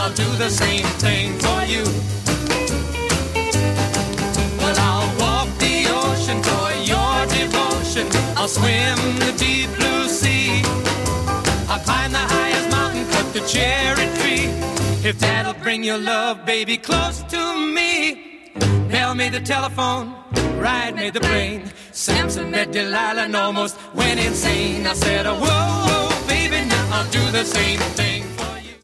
I'll do the same thing for you. Well, I'll walk the ocean for your devotion. I'll swim the deep blue sea. I'll climb the highest mountain, cut the cherry tree. If that'll bring your love, baby, close to me. Bell made the telephone, Ride made the plane. Samson met Delilah and almost went insane. I said, oh, whoa, whoa, baby, now I'll do the same thing